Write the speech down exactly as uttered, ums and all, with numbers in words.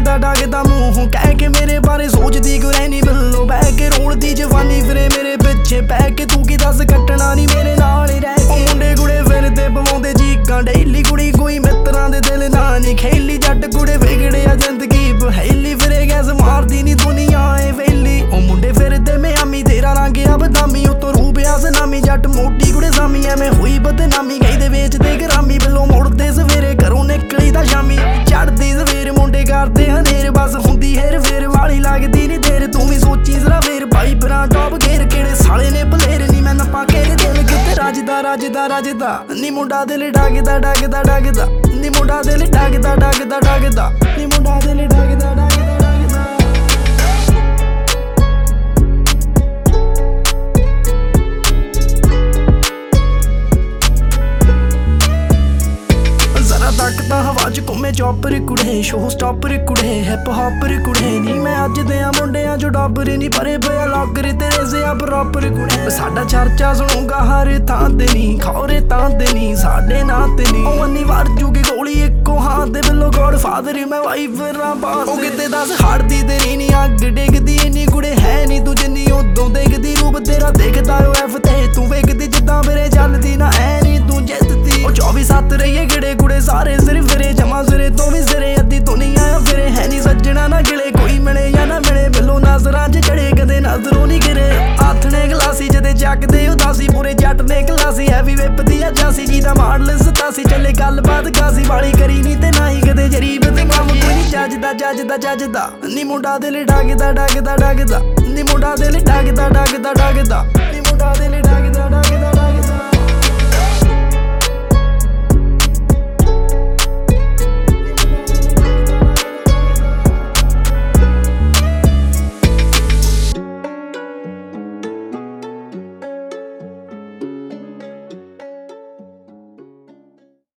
ਡਾਗਦਾ ਡਾਗਦਾ ਮੂੰਹੋਂ ਕਹਿ ਕੇ ਮੇਰੇ ਬਾਰੇ ਸੋਚਦੀ ਕਿਉਂ ਰਹਿਨੀ ਬਿੱਲੋ ਬਹਿ ਕੇ ਰੋਲਦੀ ਜਵਾਨੀ ਫਿਰੇ ਮੇਰੇ ਪਿੱਛੇ ਪੈ ਕੇ ਤੂੰ ਕੀ ਦੱਸ ਕੱਟਣਾ ਨੀ ਮੇਰੇ ਨਾਲ ਹੀ ਰਹਿ ਕੇ ਮੁੰਡੇ ਕੁੜੇ ਫਿਰਦੇ ਪਵਾਉਂਦੇ ਚੀਕਾਂ ਡੇਲੀ ਕੁੜੀ ਕੋਈ ਮਿੱਤਰਾਂ ਦੇ ਦਿਲ ਨਾ ਨੀ ਖੇਲੀ ਜੱਟ ਕੁੜੇ ਵਿਗੜਿਆ ਜ਼ਿੰਦਗੀ ਬਹੇਲੀ ਫਿਰੇ ਗੈਸ ਮਾਰਦੀ ਨੀ ਦੁਨੀਆ ਏ ਵੇਲੀ ਉਹ ਮੁੰਡੇ ਫਿਰਦੇ ਮਿਆਮੀ ਤੇਰਾ ਰੰਗ ਆ ਬਦਾਮੀ ਉਤੋਂ ਰੂਪਿਆ ਸਨਾਮੀ ਜੱਟ ਮੋਟੀ ਕੁੜੇ ਸਾਮੀ ਐਵੇਂ ਹੋਈ ਬਦਨਾਮੀ ਗਈ ਦੇ ਵੇਚਦੇ ਗਰਾਮੀ ਬਿੱਲੋਂ ਮੁੜਦੇ ਸਵੇਰੇ ਘਰੋਂ ਨਿਕਲੀ ਤਾਂ ਸ਼ਾਮੀ ਚੜਦੀ ਸਵੇਰ ਮੁੰਡੇ ਕਰਦੇ ਹਨੇਰ ਬਸ ਹੁੰਦੀ ਹੈਰ ਫੇਰ ਵਾਲੀ ਲੱਗਦੀ ਨੀ ਦੇਰ ਤੂੰ ਵੀ ਸੋਚੀ ਜ਼ਰਾ ਫੇਰ ਭਾਈ ਬਰਾਂ ਟੌਪ ਘੇਰ ਕਿਹੜੇ ਸਾਲੇ ਨੇ ਭਲੇਰ ਨੀ ਮੈਂ ਨੱਪਾ ਘੇਰ ਦਿਲ ਕਿਤੇ ਰਾਜਦਾ ਰਾਜਦਾ ਰਾਜਦਾ ਨੀ ਮੁੰਡਾ ਦਿਲ ਡਾਗਦਾ ਡਾਗਦਾ ਡਾਗਦਾ ਨੀ ਮੁੰਡਾ ਦਿਲ ਡਾਗਦਾ ਡਾਗਦਾ ਡਾਗਦਾ ਨੀ ਮੁੰਡਾ ਦਿਲ ਡਾਗਦਾ ਡਾਗਦਾ ਤੱਕਦਾ ਹਵਾ ਚ ਘੁੰਮੇ ਚੌਪਰ ਕੁੜੇ ਸ਼ੋ ਸਟਾਪਰ ਕੁੜੇ ਹਿਪ ਹੌਪਰ ਕੁੜੇ ਨੀ ਮੈਂ ਅੱਜ ਦੇ ਆ ਮੁੰਡਿਆਂ ਜੋ ਡੱਬਰ ਨੀ ਭਰੇ ਪਿਆ ਲਾਗਰ ਤੇਰੇ ਸੇ ਆ ਬਰਾਬਰ ਕੁੜੇ ਸਾਡਾ ਚਰਚਾ ਸੁਣੂਗਾ ਹਰ ਥਾਂ ਤੇ ਨੀ ਖੌਰੇ ਤਾਂ ਤੇ ਨੀ ਸਾਡੇ ਨਾਂ ਤੇ ਨੀ ਉਹ ਅੰਨੀ ਵਾਰ ਜੂਗੀ ਗੋਲੀ ਇੱਕੋ ਹਾਂ ਤੇ ਬਿੱਲੋ ਗੋਡ ਫਾਦਰ ਮੈਂ ਵਾਈਫ ਰਾਂ ਬਾਸ ਉਹ ਕਿਤੇ ਦੱਸ ਹੜਦੀ ਤੇਰੀ ਨੀ ਅੱਗ ਡਿੱਗਦੀ ਇੰਨੀ ਕੁੜੇ ਹੈ ਨੀ ਤੂੰ ਜਿੰਨੀ ਉਦੋਂ ਦੇਖਦੀ ਰੂਪ ਤੇਰਾ ਦੇਖਦਾ ਓ ਐਫ ਤੇ ਤੂੰ ਵੇਖਦੀ ਜਿੱਦਾਂ ਮੇਰੇ ਚੱਲਦੀ ਨਾ ਐ ਨੀ ਤੂੰ ਜਿੱਤਦੀ ਉਹ ਚੌਵੀ ਸੱਤ ਰਹੀਏ ਗਿੜੇ ਕੁੜੇ ਸਾਰੇ ਸਿਰਫ ਫਿਰੇ ਜਮਾ ਸਿਰੇ ਤੋਂ ਵੀ ਸਿਰੇ ਅੱਧੀ ਦੁਨੀਆ ਆ ਫਿਰੇ ਹੈ ਨੀ ਸੱਜਣਾ ਨਾ ਗਿਲੇ ਕੋਈ ਮਿਲੇ ਜਾਂ ਨਾ ਮਿਲੇ ਬਿੱਲੋ ਨਜ਼ਰਾਂ ਚ ਚੜੇ ਕਦੇ ਨਜ਼ਰੋਂ ਨੀ ਗਿਰੇ ਆਥਣੇ ਗਲਾਸੀ ਜਦੇ ਚੱਕਦੇ ਉਦਾਸੀ ਪੂਰੇ ਜੱਟ ਨੇ ਕਲਾਸੀ ਹੈਵੀ ਵਿਪਦੀ ਆ ਜਾਸੀ ਜੀ ਦਾ ਮਾਡਲ ਸਤਾਸੀ ਚੱਲੇ ਗੱਲਬਾਤ ਕਾਸੀ ਵਾਲੀ ਕਰੀ ਨੀ ਤੇ ਨਾ ਹੀ ਕਦੇ ਜਰੀਬ ਤੇ ਕੰਮ ਕੋਈ ਨੀ ਜੱਜਦਾ ਜੱਜਦਾ ਜੱਜਦਾ ਨੀ ਮੁੰਡਾ ਦਿਲ ਡਾਗਦਾ ਡਾਗਦਾ ਡਾਗਦਾ ਨੀ ਮੁੰਡਾ ਦਿਲ ਡਾਗਦਾ ਡਾਗਦਾ ਡਾਗਦਾ ਨੀ ਮੁੰਡਾ ਦਿਲ ਡਾਗਦਾ ਡਾਗਦਾ